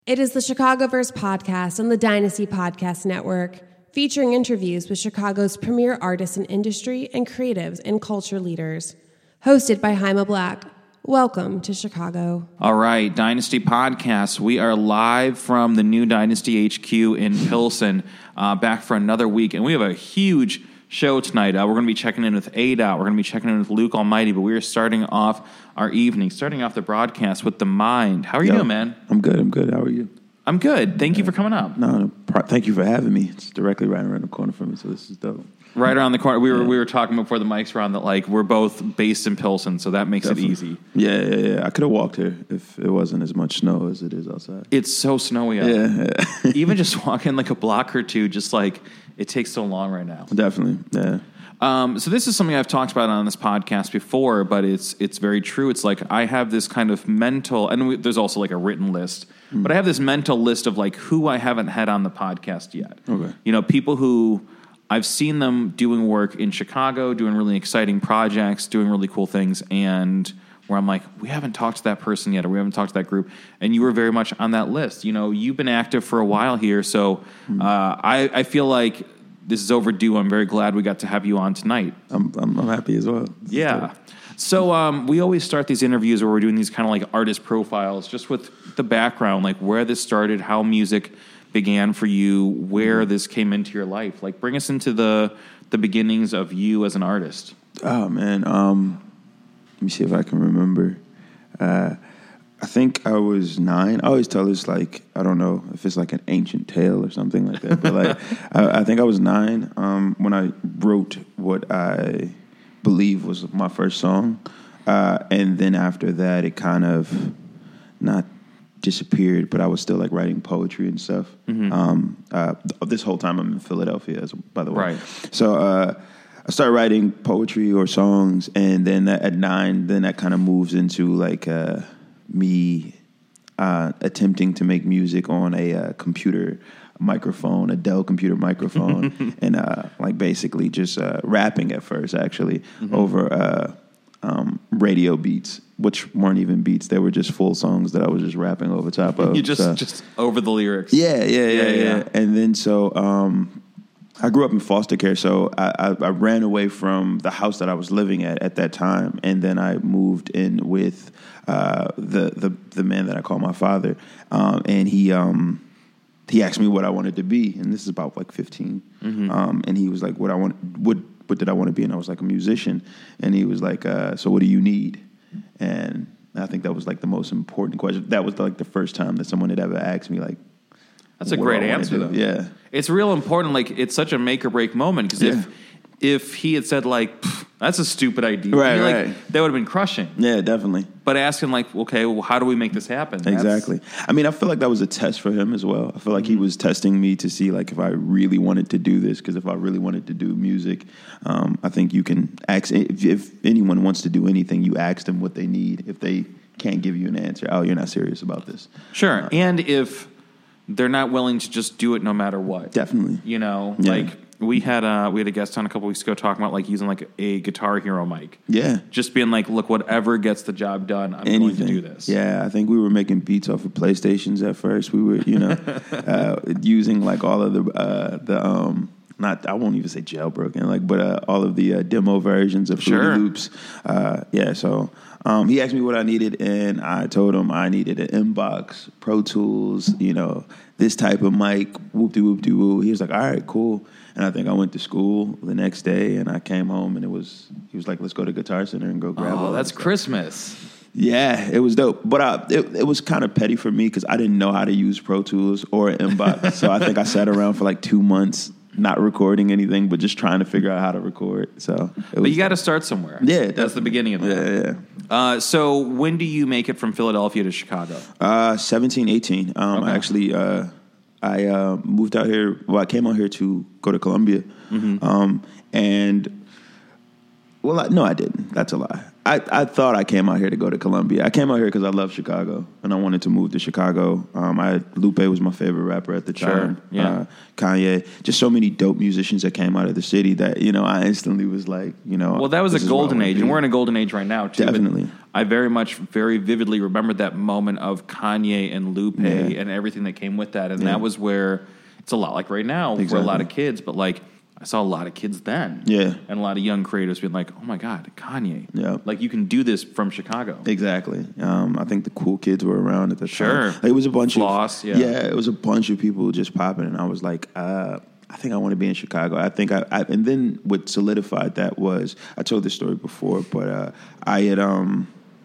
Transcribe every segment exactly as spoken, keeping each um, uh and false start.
It is the Chicagoverse podcast on the Dynasty Podcast Network, featuring interviews with Chicago's premier artists in industry and creatives and culture leaders. Hosted by Jaime Black. Welcome to Chicago. All right, Dynasty Podcast. We are live from the new Dynasty H Q in Pilsen, uh, back for another week, and we have a huge show tonight. Uh, we're going to be checking in with A D O T. We're going to be checking in with Luke Almighty, but we are starting off our evening, starting off the broadcast with The Mind. How are you Yo, doing, man? I'm good. I'm good. How are you? I'm good. Thank you for coming up. No, no pro- thank you for having me. It's directly right around the corner from me, so this is dope. Right around the corner. We were Yeah. we were talking before the mics were on that, like, we're both based in Pilsen, so that makes Definitely. it easy. Yeah, yeah, yeah. I could have walked here if it wasn't as much snow as it is outside. It's so snowy out. Yeah, yeah. Even just walking like a block or two, just like, it takes so long right now. Definitely. Yeah. Um, so this is something I've talked about on this podcast before, but it's it's very true. It's like I have this kind of mental, and we, there's also like a written list, mm. but I have this mental list of like who I haven't had on the podcast yet. Okay. You know, people who I've seen them doing work in Chicago, doing really exciting projects, doing really cool things, and where I'm like, we haven't talked to that person yet, or we haven't talked to that group, and you were very much on that list. You know, you've been active for a while here, so mm. uh, I, I feel like this is overdue. I'm very glad we got to have you on tonight. I'm I'm, I'm happy as well. This Yeah. So um, we always start these interviews where we're doing these kind of like artist profiles, just with the background, like where this started, how music began for you, where this came into your life. Like, bring us into the the beginnings of you as an artist. Oh man. Um, let me see if I can remember. Uh, I think I was nine. I always tell this, like, I don't know if it's like an ancient tale or something like that, but like, I, I think I was nine um, when I wrote what I believe was my first song. Uh, and then after that, it kind of not disappeared, but I was still like writing poetry and stuff. Mm-hmm. Um, uh, this whole time I'm in Philadelphia, as by the way. Right. So, uh, I started writing poetry or songs, and then at nine, then that kind of moves into like, uh, me uh, attempting to make music on a uh, computer microphone, a Dell computer microphone, and uh, like basically just uh, rapping at first, actually, mm-hmm. over uh, um, radio beats, which weren't even beats. They were just full songs that I was just rapping over top of. You just, so. just over the lyrics. Yeah, yeah, yeah, yeah. yeah. yeah. And then so... Um, I grew up in foster care, so I, I, I ran away from the house that I was living at at that time, and then I moved in with uh, the, the the man that I call my father, um, and he um, he asked me what I wanted to be, and this is about like fifteen, mm-hmm. um, and he was like, "What I want, what what did I want to be?" And I was like, "A musician," and he was like, uh, "So what do you need?" And I think that was like the most important question. That was like the first time that someone had ever asked me like. That's a great answer, though. Yeah. It's real important. Like, it's such a make or break moment, because yeah. if if he had said, like, that's a stupid idea, right, like, right. that would have been crushing. Yeah, definitely. But asking, like, okay, well, how do we make this happen? Exactly. That's... I mean, I feel like that was a test for him as well. I feel like mm-hmm. he was testing me to see, like, if I really wanted to do this, because if I really wanted to do music, um, I think you can ask, if, if anyone wants to do anything, you ask them what they need. If they can't give you an answer, oh, you're not serious about this. Sure. Uh, and if they're not willing to just do it no matter what. Definitely. You know, yeah. like we had a, we had a guest on a couple weeks ago talking about like using like a Guitar Hero mic. Yeah. Just being like, look, whatever gets the job done, I'm Anything. going to do this. Yeah, I think we were making beats off of PlayStations at first. We were, you know, uh, using like all of the, uh, the, um, not, I won't even say jailbroken, like, but uh, all of the uh, demo versions of Fruity sure. Loops. Uh, yeah, so um, he asked me what I needed, and I told him I needed an Inbox, Pro Tools, you know, this type of mic, whoop-de-whoop-de-woo. He was like, all right, cool. And I think I went to school the next day, and I came home, and it was, he was like, let's go to Guitar Center and go grab Oh, all that's that Christmas. Yeah, it was dope. But I, it, it was kind of petty for me because I didn't know how to use Pro Tools or Inbox. So I think I sat around for like two months not recording anything, but just trying to figure out how to record. So, it But was, you got to start somewhere. Yeah, that's definitely. the beginning of it. Yeah, yeah. Uh, so when do you make it from Philadelphia to Chicago? Uh, seventeen, eighteen. Um, Okay. I actually, uh, I uh, moved out here. Well, I came out here to go to Columbia, mm-hmm. um, and well, I, no, I didn't. That's a lie. I, I thought I came out here to go to Columbia. I came out here because I love Chicago, and I wanted to move to Chicago. Um, I Lupe was my favorite rapper at the time. Sure, yeah. Uh, Kanye, just so many dope musicians that came out of the city that, you know, I instantly was like, you know. Well, that was a this is where I golden wanna age, be. and we're in a golden age right now, too. Definitely. But I very much, very vividly remember that moment of Kanye and Lupe Yeah. and everything that came with that. And Yeah. that was where it's a lot like right now for a Exactly. lot of kids, but like I saw a lot of kids then. Yeah. And a lot of young creators being like, oh my God, Kanye. Yeah. Like you can do this from Chicago. Exactly. Um, I think the cool kids were around at the Sure. time. Like, it was a bunch Floss, of yeah. yeah. It was a bunch of people just popping, and I was like, uh, I think I want to be in Chicago. I think I, I and then what solidified that was I told this story before, but uh, I had um,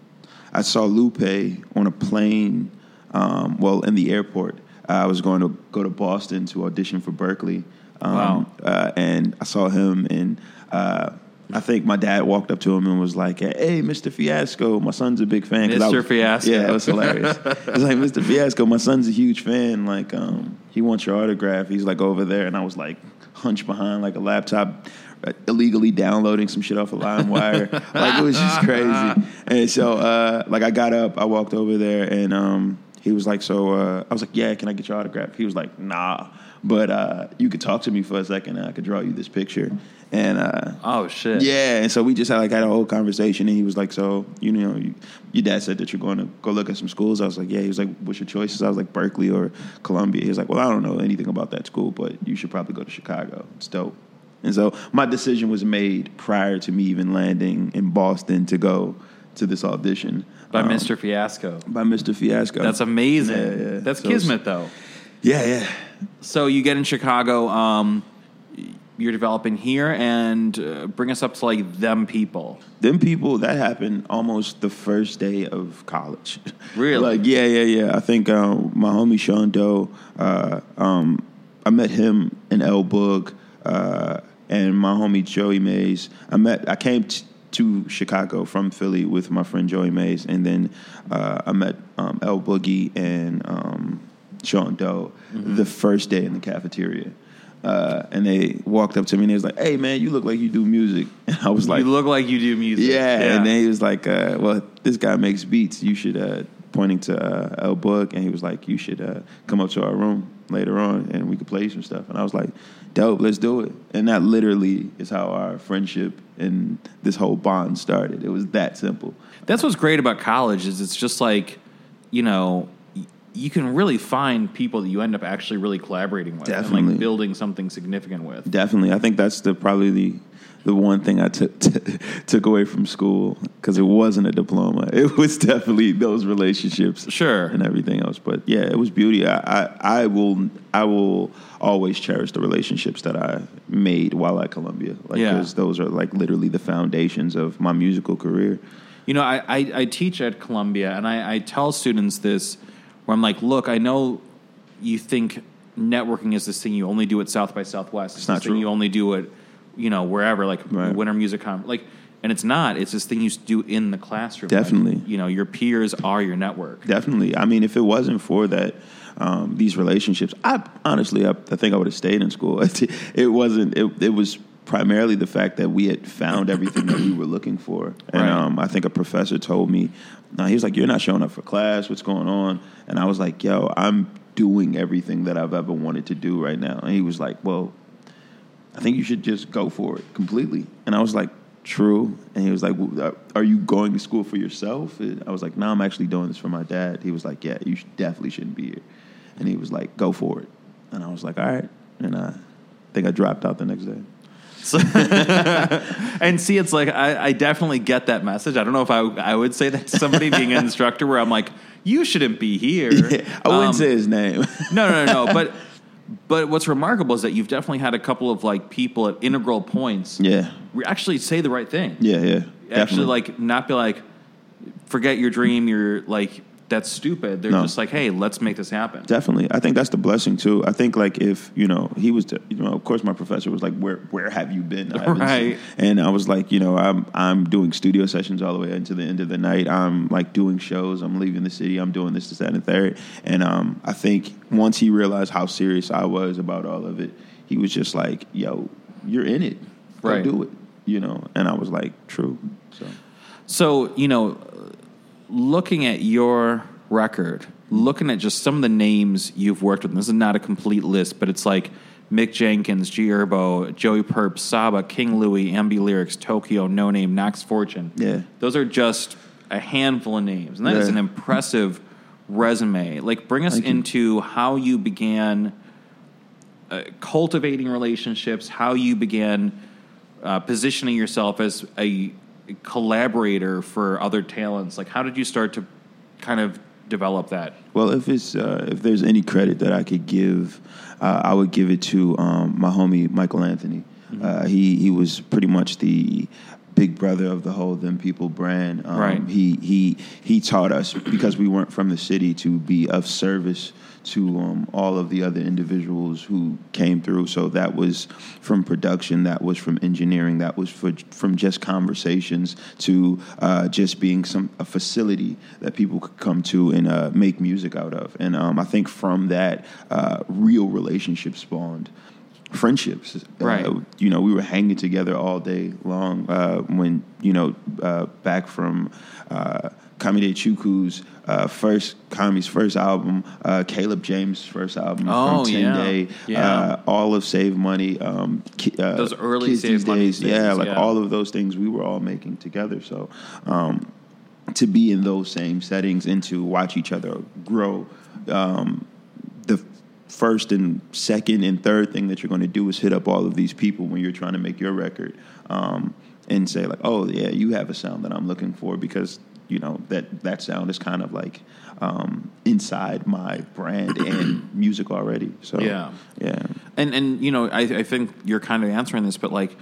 I saw Lupe on a plane. Um, well, in the airport, I was going to go to Boston to audition for Berkeley. Um, Wow. Uh, and I saw him, and uh, I think my dad walked up to him and was like, "Hey, Mister Fiasco, my son's a big fan." 'Cause I Mister was- Fiasco. Yeah, it was hilarious. I was like, "Mister Fiasco, my son's a huge fan. Like, um, he wants your autograph. He's like over there." And I was like hunched behind like a laptop, uh, illegally downloading some shit off of LimeWire. Like, it was just crazy. And so, uh, like, I got up, I walked over there, and um, he was like, "So," uh, I was like, "Yeah, can I get your autograph?" He was like, "Nah. But uh, you could talk to me for a second, and I could draw you this picture." And uh, Oh, shit. yeah, and so we just had like had a whole conversation, and he was like, "So, you know, you, your dad said that you're going to go look at some schools." I was like, "Yeah." He was like, "What's your choices?" I was like, "Berkeley or Columbia." He was like, "Well, I don't know anything about that school, but you should probably go to Chicago. It's dope." And so my decision was made prior to me even landing in Boston to go to this audition By um, Mister Fiasco. by Mister Fiasco. That's amazing. Yeah, yeah. That's So it's- kismet, though. Yeah, yeah. So you get in Chicago, um, you're developing here, and uh, bring us up to like them people. Them people, that happened almost the first day of college. Really? Like, yeah, yeah, yeah. I think um, my homie Sean Doe, uh, um, I met him in El Boog, uh, and my homie Joey Mays. I met, I came t- to Chicago from Philly with my friend Joey Mays, and then uh, I met um, El Boogie and um, Sean Doe Mm-hmm. the first day in the cafeteria. Uh, and they walked up to me and they was like, "Hey, man, you look like you do music." And I was like, You look like you do music. yeah. And then he was like, uh, "Well, this guy makes beats. You should," uh, pointing to uh, El Boog, and he was like, "You should uh, come up to our room later on and we could play you some stuff." And I was like, "Dope, let's do it." And that literally is how our friendship and this whole bond started. It was that simple. That's what's great about college is it's just like, you know, y- you can really find people that you end up actually really collaborating with and Definitely. like building something significant with. Definitely, I think that's the probably the the one thing I took t- took away from school, because it wasn't a diploma. It was definitely those relationships, Sure. and everything else. But yeah, it was beauty. I, I I will I will always cherish the relationships that I made while at Columbia, like, Yeah. because those are like literally the foundations of my musical career. You know, I, I, I teach at Columbia, and I, I tell students this, where I'm like, look, I know you think networking is this thing you only do at South by Southwest. It's not this thing true. you only do at, you know, wherever, like Right. Winter Music Conference. Like, and it's not. It's this thing you do in the classroom. Definitely. Like, you know, your peers are your network. Definitely. I mean, if it wasn't for that, um, these relationships, I honestly, I, I think I would have stayed in school. It wasn't. It, it was primarily the fact that we had found everything that we were looking for. And Right. um, I think a professor told me, uh, he was like, "You're not showing up for class. What's going on?" And I was like, "Yo, I'm doing everything that I've ever wanted to do right now." And he was like, "Well, I think you should just go for it completely." And I was like, "True." And he was like, "Well, are you going to school for yourself?" And I was like, "No, I'm actually doing this for my dad." He was like, "Yeah, you should, definitely shouldn't be here." And he was like, "Go for it." And I was like, "All right." And I think I dropped out the next day. So and see, it's like I, I definitely get that message. I don't know if I I would say that to somebody being an instructor, where I'm like, you shouldn't be here. Yeah, I wouldn't Um, say his name. No, no, no, no. But but what's remarkable is that you've definitely had a couple of like people at integral points. Yeah. re- actually say the right thing. Yeah, yeah. Actually, definitely. like not be like, forget your dream. You're like that's stupid. They're No. just like, hey, let's make this happen. Definitely. I think that's the blessing too. I think like if, you know, he was, to, you know, of course my professor was like, where, where have you been? I haven't Right. seen-" And I was like, you know, I'm, I'm doing studio sessions all the way into the end of the night. I'm like doing shows. I'm leaving the city. I'm doing this, this, that, and the third. And um, I think once he realized how serious I was about all of it, he was just like, yo, you're in it. Go Right. do it. You know? And I was like, true. So. So, you know, looking at your record, looking at just some of the names you've worked with, and this is not a complete list, but it's like Mick Jenkins, G Herbo, Joey Purp, Saba, King Louie, Ambi Lyrics, Tokyo, No Name, Nox Fortune. Yeah. Those are just a handful of names. And that yeah. is an impressive resume. Like, bring us Thank into you. how you began uh, cultivating relationships, how you began uh, positioning yourself as a collaborator for other talents. Like, how did you start to kind of develop that? Well, if it's uh, if there's any credit that I could give, uh, I would give it to um, my homie Michael Anthony. Mm-hmm. Uh, he he was pretty much the big brother of the whole Them People brand. Um, right. He he he taught us, because we weren't from the city, to be of service to um, all of the other individuals who came through. So that was from production, that was from engineering, that was for, from just conversations to uh, just being some a facility that people could come to and uh, make music out of. And um, I think from that, uh, real relationships spawned. Friendships, right? Uh, you know, we were hanging together all day long. Uh, when you know, uh, back from uh, Kamide Chukwu's uh, first, Kami's first album, uh, Caleb James' first album, oh, from Ten yeah. Day, yeah. Uh, all of Save Money, um, ki- uh, those early Kids Save These Money days, things, yeah, like yeah. all of those things we were all making together. So um, to be in those same settings and to watch each other grow. Um, the first and second and third thing that you're going to do is hit up all of these people when you're trying to make your record, um, and say like, oh yeah, you have a sound that I'm looking for, because you know that that sound is kind of like um, inside my brand and music already. So yeah, yeah. And and you know, I, I think you're kind of answering this, but like,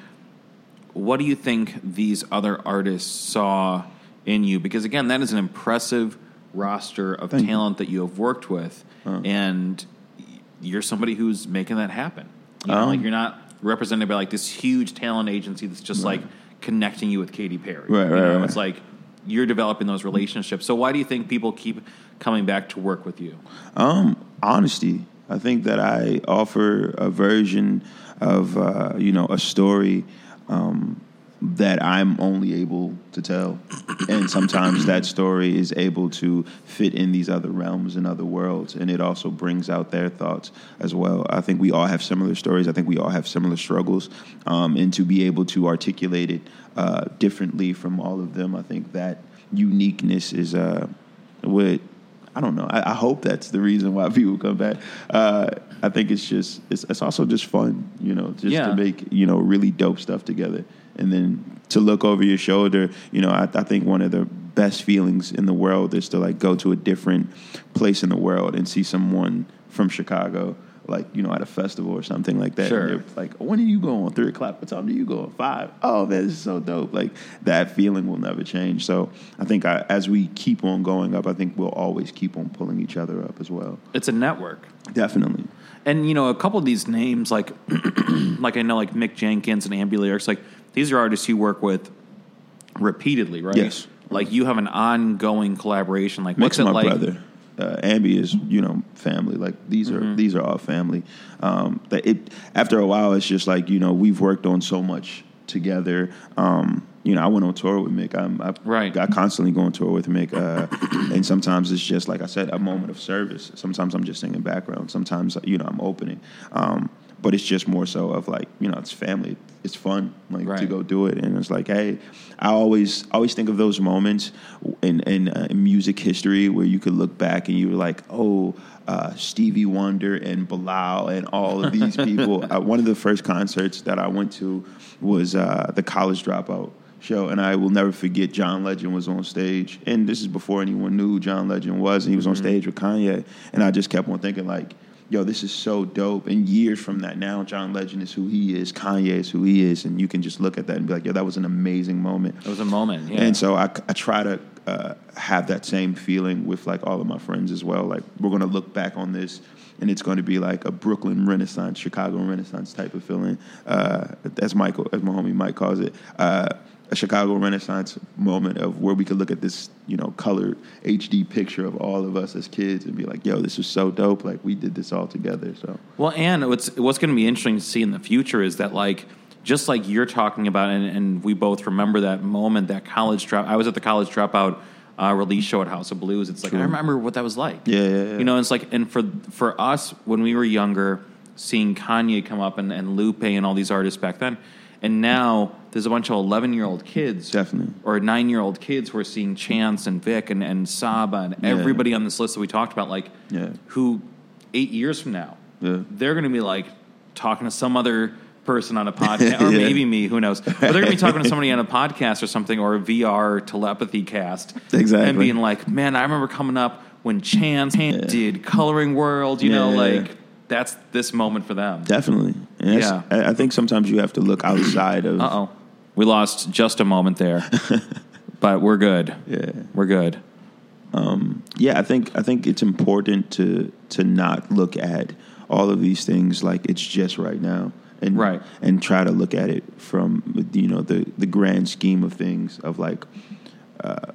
what do you think these other artists saw in you? Because again, that is an impressive roster of Thank talent you. that you have worked with, uh, and you're somebody who's making that happen. You know, um, like you're not represented by like this huge talent agency that's just right. like connecting you with Katy Perry. Right, you right, know, right. It's like you're developing those relationships. So why do you think people keep coming back to work with you? Um, honesty. I think that I offer a version of uh, you know a story um, that I'm only able to tell, and sometimes that story is able to fit in these other realms and other worlds, and it also brings out their thoughts as well. I think we all have similar stories. I think we all have similar struggles, um, and to be able to articulate it uh, differently from all of them, I think that uniqueness is uh, what. I don't know. I, I hope that's the reason why people come back. Uh, I think it's just it's, it's also just fun, you know, just yeah. to make you know really dope stuff together, and then to look over your shoulder. You know, I, I think one of the best feelings in the world is to like go to a different place in the world and see someone from Chicago, like you know, at a festival or something like that. Sure. And they're like, when do you go on? Three o'clock. What time do you go on? Five. Oh man, this is so dope. Like that feeling will never change. So I think I, as we keep on going up, I think we'll always keep on pulling each other up as well. It's a network. Definitely. And, you know, a couple of these names, like, like I know, like Mick Jenkins and Ambi Lyrics, like, these are artists you work with repeatedly, right? Yes. Like, you have an ongoing collaboration. Like, what's Mick's it my like? brother. Uh, Ambi is, you know, family. Like these are Mm-hmm. these are all family. Um, that it after a while, it's just like you know we've worked on so much together. Um, you know, I went on tour with Mick. I'm, I Right. I constantly go on tour with Mick, uh, and sometimes it's just like I said, a moment of service. Sometimes I'm just singing background. Sometimes you know I'm opening. Um, but it's just more so of like you know it's family. It's fun like Right. to go do it, and it's like hey, I always always think of those moments in in, uh, in music history where you could look back and you were like oh. Uh, Stevie Wonder and Bilal and all of these people. uh, one of the first concerts that I went to was uh, the College Dropout show, and I will never forget John Legend was on stage, and this is before anyone knew who John Legend was, and he was on stage with Kanye, and I just kept on thinking like, yo, this is so dope. And years from that now, John Legend is who he is, Kanye is who he is, and you can just look at that and be like, yo, that was an amazing moment. It was a moment, yeah. And so I, I try to uh, have that same feeling with like all of my friends as well. Like we're going to look back on this and it's going to be like a Brooklyn Renaissance, Chicago Renaissance type of feeling. Uh, as Michael, as my homie Mike calls it, uh, a Chicago Renaissance moment of where we could look at this, you know, colored H D picture of all of us as kids and be like, yo, this was so dope. Like we did this all together. So Well, and what's what's going to be interesting to see in the future is that like just like you're talking about, and, and we both remember that moment, that college drop. I was at the college dropout uh, release show at House of Blues. It's like, True. I remember what that was like. Yeah, yeah, yeah. You know, it's like, and for for us, when we were younger, seeing Kanye come up and, and Lupe and all these artists back then, and now there's a bunch of eleven-year-old kids. Definitely. Or nine-year-old kids who are seeing Chance and Vic and, and Saba and Yeah. everybody on this list that we talked about, like, Yeah. who eight years from now, Yeah. they're going to be, like, talking to some other person on a podcast, or Yeah. maybe me, who knows. But they're going to be talking to somebody on a podcast or something, or a V R telepathy cast. Exactly. And being like, man, I remember coming up when Chance did Coloring World, you Yeah, know, yeah, like, yeah. that's this moment for them. Definitely. And that's- Yeah. I I think sometimes you have to look outside of. Uh-oh. We lost just a moment there. But we're good. Yeah. We're good. Yeah, I think I think it's important to to not look at all of these things like it's just right now, and Right. and try to look at it from you know the the grand scheme of things of like uh,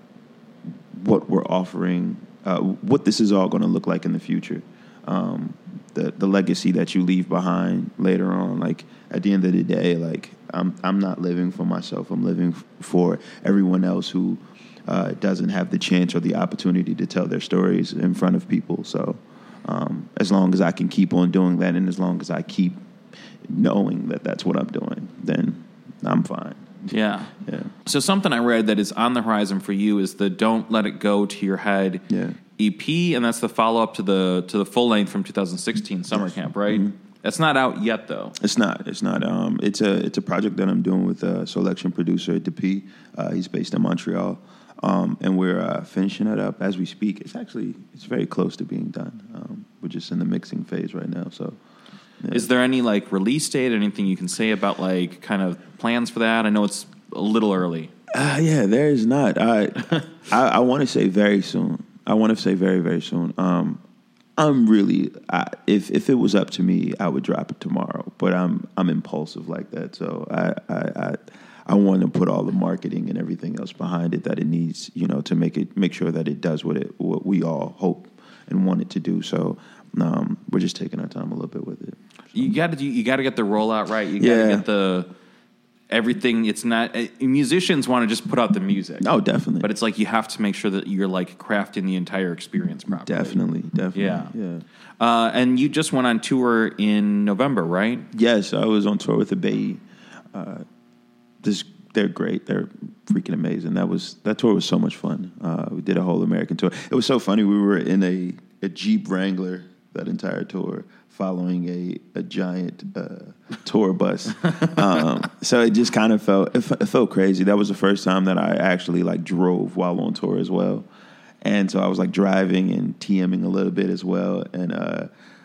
what we're offering, uh, what this is all going to look like in the future, um, the the legacy that you leave behind later on. Like at the end of the day, like I'm I'm not living for myself. I'm living f- for everyone else who. Uh, doesn't have the chance or the opportunity to tell their stories in front of people. So um, as long as I can keep on doing that, and as long as I keep knowing that that's what I'm doing, then I'm fine. Yeah. Yeah. So something I read that is on the horizon for you is the Don't Let It Go to Your Head Yeah. E P, and that's the follow-up to the to the full length from two thousand sixteen Summer Camp, right? Mm-hmm. That's not out yet, though. It's not. It's not. Um, it's a it's a project that I'm doing with a selection producer, Depi. Uh, he's based in Montreal. Um, and we're uh, finishing it up as we speak. It's actually it's very close to being done. Um, we're just in the mixing phase right now. So, yeah. Is there any like release date, anything you can say about like kind of plans for that? I know it's a little early. Uh, yeah, there is not. I I, I want to say very soon. I want to say very very soon. Um, I'm really I, if if it was up to me, I would drop it tomorrow. But I'm I'm impulsive like that, so I I. I I want to put all the marketing and everything else behind it that it needs, you know, to make it make sure that it does what it what we all hope and want it to do. So um, we're just taking our time a little bit with it. So. You got to you got to get the rollout right. You got to Yeah. get the everything. It's not uh, musicians want to just put out the music. Oh, definitely. But it's like you have to make sure that you're like crafting the entire experience properly. Definitely, definitely. Yeah. Yeah. Uh, and you just went on tour in November, right? Yes, I was on tour with the Bay. Uh, this they're great. They're freaking amazing. That was that tour was so much fun. Uh, we did a whole American tour. It was so funny. We were in a, a Jeep Wrangler that entire tour, following a a giant uh, tour bus. Um, so it just kind of felt it, f- it felt crazy. That was the first time that I actually like drove while on tour as well. And so I was like driving and TMing a little bit as well. And uh,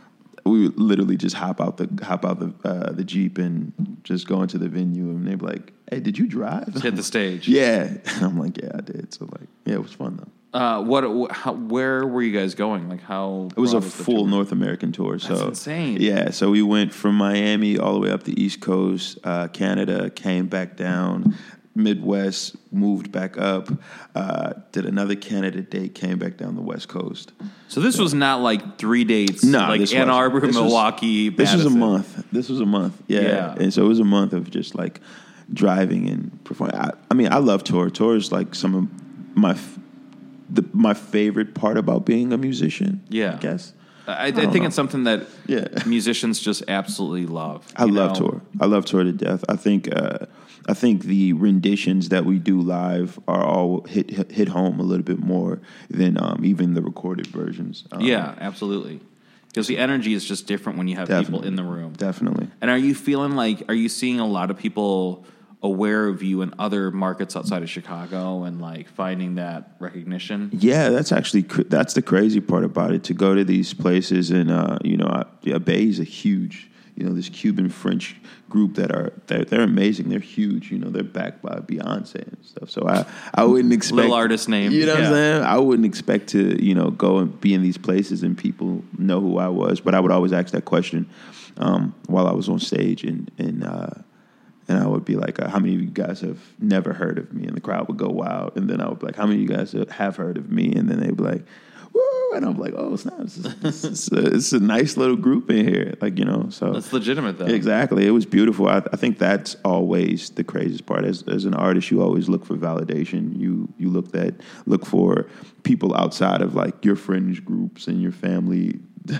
we would literally just hop out the hop out the uh, the Jeep and just go into the venue. And they'd be like, "Hey, did you drive?" Just hit the stage. Yeah. I'm like, "Yeah, I did." So like, yeah, it was fun though. Uh, what? wh- How, where were you guys going? Like how? It was a broad the full tour? North American tour. That's so insane. Yeah, so we went from Miami all the way up the East Coast, uh, Canada, came back down, Midwest, moved back up, uh, did another Canada date, came back down the West Coast. So this was not like three dates. No, like this Ann wasn't. Arbor, This was- Milwaukee. This was a Madison. month. This was a month. Yeah. Yeah. And so it was a month of just like driving and performing. I, I mean, I love tour. Tour is like some of my f- the my favorite part about being a musician. Yeah. I guess. I, I, don't think know. it's something that Yeah. musicians just absolutely love. I you love know? tour. I love tour to death. I think uh, I think the renditions that we do live are all hit hit, hit home a little bit more than um, even the recorded versions. Um, Yeah, absolutely. Because the energy is just different when you have people Definitely. in the room. definitely. And are you feeling like, are you seeing a lot of people aware of you in other markets outside of Chicago and like finding that recognition? Yeah, that's actually cr- that's the crazy part about it. To go to these places and uh, you know, I, yeah, Bay is a huge, you know, this Cuban French group that are they're, they're amazing. They're huge. You know, they're backed by Beyonce and stuff. So I I wouldn't expect Little artist name. You know what Yeah. I'm saying? I wouldn't expect to you know go and be in these places and people know who I was. But I would always ask that question um, while I was on stage and and. Uh, And I would be like, uh, how many of you guys have never heard of me? And the crowd would go wild. And then I would be like, how many of you guys have heard of me? And then they'd be like, woo! And I'm like, oh, snap. It's, it's, it's, a, it's a nice little group in here. Like, you know, so. That's legitimate, though. Exactly. It was beautiful. I, I think that's always the craziest part. As, as an artist, you always look for validation. You you look that look for people outside of, like, your fringe groups and your family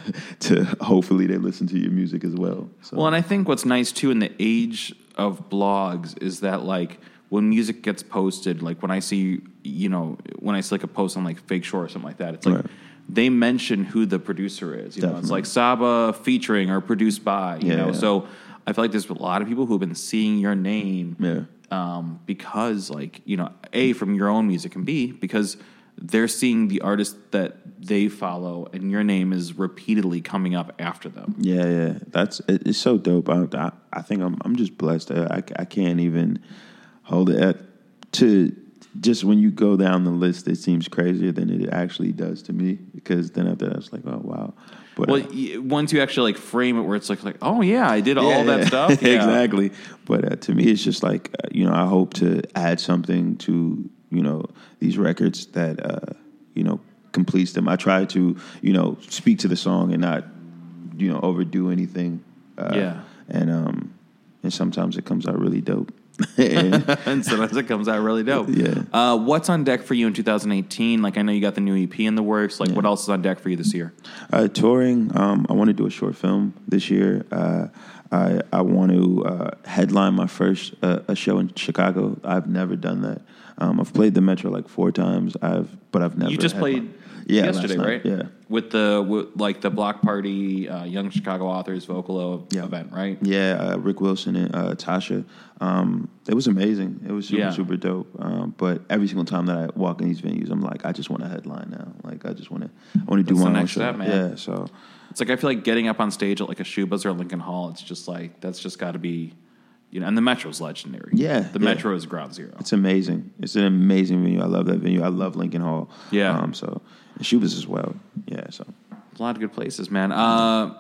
to hopefully they listen to your music as well. So. Well, and I think what's nice, too, in the age of blogs is that, like, when music gets posted, like when I see, you know, when I see like a post on like Fake Shore or something like that, it's like right. they mention who the producer is. You Definitely. know, it's like Saba featuring or produced by, you yeah, know. Yeah. So I feel like there's a lot of people who've been seeing your name yeah. um, because, like, you know, A, from your own music, and B, because they're seeing the artist that they follow and your name is repeatedly coming up after them. Yeah, yeah. That's, it's so dope. I, I, I think I'm, I'm just blessed. I, I can't even hold it at, to just when you go down the list, it seems crazier than it actually does to me, because then after that, it's like, oh, wow. But well, uh, once you actually like frame it where it's like, like oh, yeah, I did all yeah, that yeah. stuff. Yeah. Exactly. But uh, to me, it's just like, uh, you know, I hope to add something to, you know, these records that, uh, you know, completes them. I try to, you know, speak to the song and not, you know, overdo anything. Uh, yeah. And, um, and sometimes it comes out really dope. and, and sometimes it comes out really dope. Yeah. Uh, what's on deck for you in two thousand eighteen? Like, I know you got the new E P in the works. Like, yeah. what else is on deck for you this year? Uh, touring. Um, I want to do a short film this year. Uh, I I want to uh, headline my first uh, a show in Chicago. I've never done that. Um, I've played the Metro like four times. I've but I've never. You just headlined. played. Yeah, yesterday, right? Yeah, with the with, like the Block Party uh, Young Chicago Authors Vocalo yeah. event, right? Yeah, uh, Rick Wilson and uh, Tasha. Um, it was amazing. It was super yeah. super dope. Um, but every single time that I walk in these venues, I'm like, I just want to headline now. Like, I just want to, I want to do That's my the own next show. Step, man. Yeah, so it's like I feel like getting up on stage at like a Shubas or Lincoln Hall. It's just like that's just got to be. You know, and the Metro's legendary. Yeah. The yeah. Metro is ground zero. It's amazing. It's an amazing venue. I love that venue. I love Lincoln Hall. Yeah. Um, so, and Shubas as well. Yeah, so. A lot of good places, man. Uh,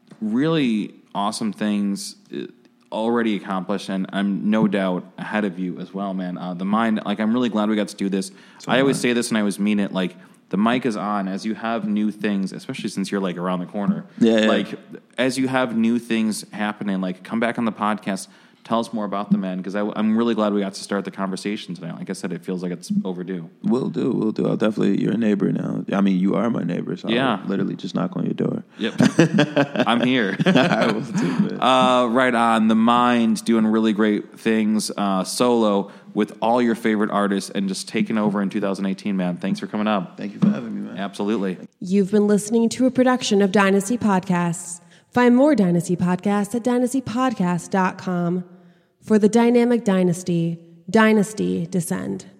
really awesome things already accomplished, and I'm no doubt ahead of you as well, man. Uh, the Mind, like, I'm really glad we got to do this. So I always say this, and I always mean it, like, the mic is on as you have new things, especially since you're like around the corner. Yeah, yeah. Like, as you have new things happening, like, come back on the podcast. Tell us more about them, man, because I'm really glad we got to start the conversation today. Like I said, it feels like it's overdue. We'll do, we'll do. I'll definitely, you're a neighbor now. I mean, you are my neighbor, so yeah. I'll literally just knock on your door. Yep. I'm here. I will too, man. Uh, right on. The Mind doing really great things uh, solo with all your favorite artists and just taking over in two thousand eighteen, man. Thanks for coming up. Thank you for having me, man. Absolutely. You've been listening to a production of Dynasty Podcasts. Find more Dynasty Podcasts at dynasty podcast dot com. For the dynamic dynasty, Dynasty Descend.